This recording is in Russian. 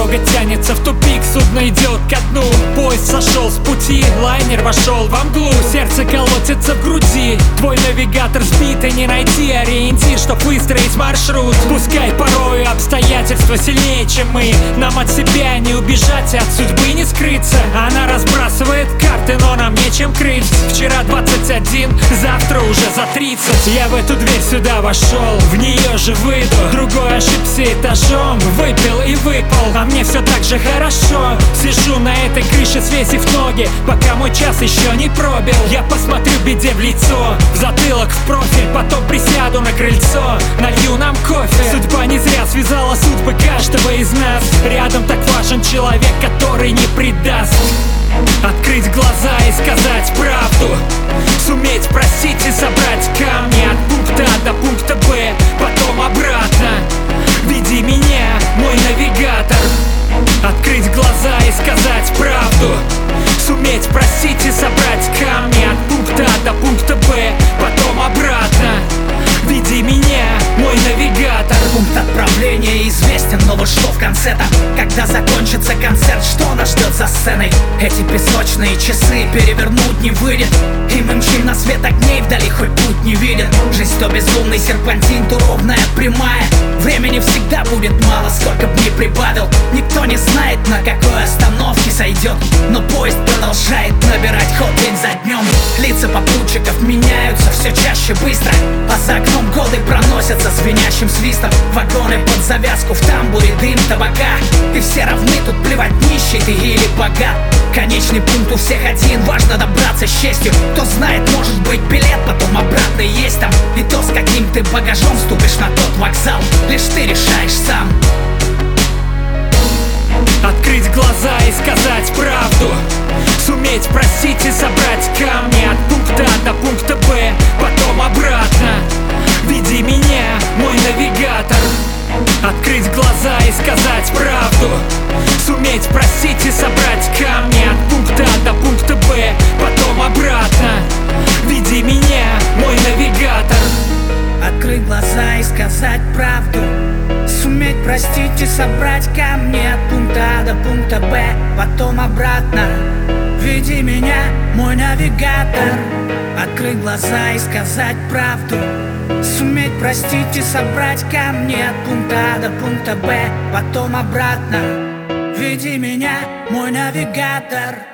Дорога тянется в тупик, судно идет ко дну. Поезд сошел с пути, лайнер вошел во мглу. Сердце колотится в груди, твой навигатор сбит, и не найти ориентир, чтоб выстроить маршрут. Пускай порою обстоятельства сильнее, чем мы, нам от себя не убежать и от судьбы не скрыться. Она разбрасывает карты, но нам нечем крыть. Вчера 21, завтра уже за 30. Я в эту дверь сюда вошел, в нее же выйду. Другой ошибся этажом, выпил и выпал, а мне все так же хорошо. Сижу на этой крыше, свесив ноги, пока мой час еще не пробил. Я посмотрю беде в лицо, в затылок, в профиль, потом присяду на крыльцо, налью нам кофе. Судьба не зря связала судьбы каждого из нас. Рядом так важен человек, который не предаст. Открыть глаза и сказать правду, суметь простить и собрать камни от пункта А до пункта Б, потом обратно. Веди меня, мой навигатор. Открыть глаза и сказать правду, суметь простить и собрать камни от пункта А до пункта Б, потом обратно. Веди меня, мой навигатор. Пункт отправления известен, но вот что в конце-то? Когда закончится концерт, что нас ждет за сценой? Эти песочные часы перевернуть не выйдет, и мы мчим на свет огней, вдали хоть путь не виден. Жизнь то безумный серпантин, то ровная прямая. Времени всегда будет мало, сколько б ни прибавил. Никто не знает, на какой остановке сойдет, но поезд продолжает набирать ход день за днем. Лица попутчиков меняются все чаще быстро, а за окном годы проносятся звенящим свистом. Вагоны под завязку, в тамбуре дым табака, и все равны, тут плевать, нищий ты или богат. Конечный пункт у всех один, важно добраться с честью. Кто знает, может быть билет, потом обратный есть там. И то, с каким ты багажом вступишь на тот вокзал, лишь ты решаешь сам. Открыть глаза и сказать правду, суметь простить и собрать камни от пункта А до пункта Б, потом обратно. Веди меня, мой навигатор. Открыть глаза и сказать правду, суметь простить и собрать камни от пункта А до пункта Б, потом обратно. Веди меня, мой навигатор. Открыть глаза и сказать правду, суметь простить и собрать камни от пункта А до пункта Б, потом обратно. Веди меня, мой навигатор. Открыть глаза и сказать правду, суметь простить и собрать камни от пункта А до пункта Б, потом обратно. Веди меня, мой навигатор.